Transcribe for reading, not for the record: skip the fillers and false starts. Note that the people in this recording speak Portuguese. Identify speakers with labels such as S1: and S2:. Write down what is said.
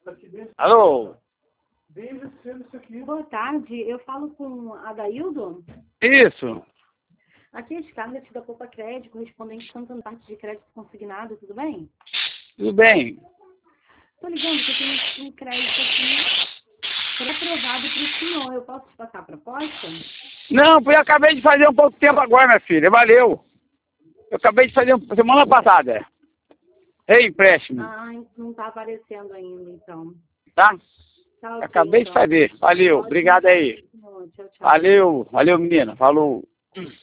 S1: Alô?
S2: Boa tarde, eu falo com a Adaildo.
S1: Isso.
S2: Aqui é a Scarlett da Poupa Crédito, correspondente tanto na parte de crédito consignado, tudo bem?
S1: Tudo bem.
S2: Estou ligando porque eu tenho um crédito aqui pré-aprovado para o senhor. Eu posso te passar a proposta?
S1: Não, eu acabei de fazer um pouco tempo agora, minha filha. Valeu. Eu acabei de fazer semana passada. Empréstimo.
S2: Ah, não está aparecendo ainda, então.
S1: Tá?
S2: Tá ok,
S1: Acabei de
S2: então.
S1: fazer. Valeu.
S2: Ótimo,
S1: Obrigado aí.
S2: senhor. Tchau, tchau.
S1: Valeu, menina. Falou.